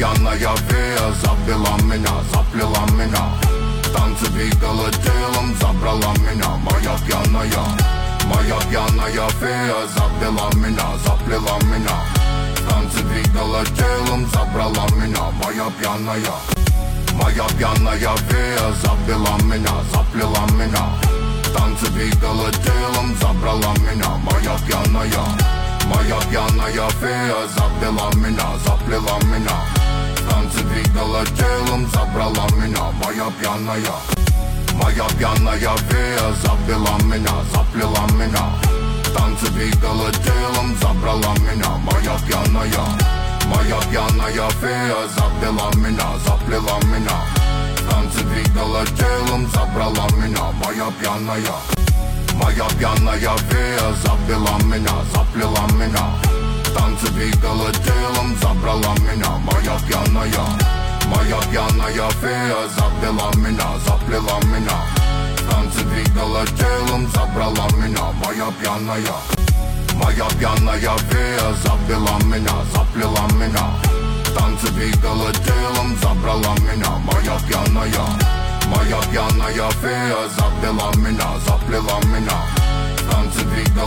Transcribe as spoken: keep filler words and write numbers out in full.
пьяная фея завела меня, заплела меня. Танцы двигала телом, забрала меня. Моя пьяная, моя пьяная фея завела меня, заплела меня. Танцы двигала телом, забрала меня. Моя пьяная, моя пьяная фея завела меня, заплела меня. Танцы двигала телом, забрала меня. Моя пьяная, моя пьяная фея завела меня, заплела меня. Танцы двигала телом, забрала меня. Моя пьяная, моя пьяная фея завела меня, заплела меня. Танцы двигала телом, забрала меня. Моя пьяная, моя пьяная фея завела меня, заплела меня. Танцы двигала телом, забрала меня. Моя пьяная, моя пьяная фея завела меня, заплела меня. Танцы двигала телом, забрала меня. Моя пьяная, моя пьяная фея завела меня, заплела меня. Танцы двигала телом, забрала меня. Моя пьяная, моя пьяная фея завела меня, заплела меня. Танцы двигала телом, забрала меня. Моя пьяная, моя пьяная фея завела меня, заплела меня. Танцы двигала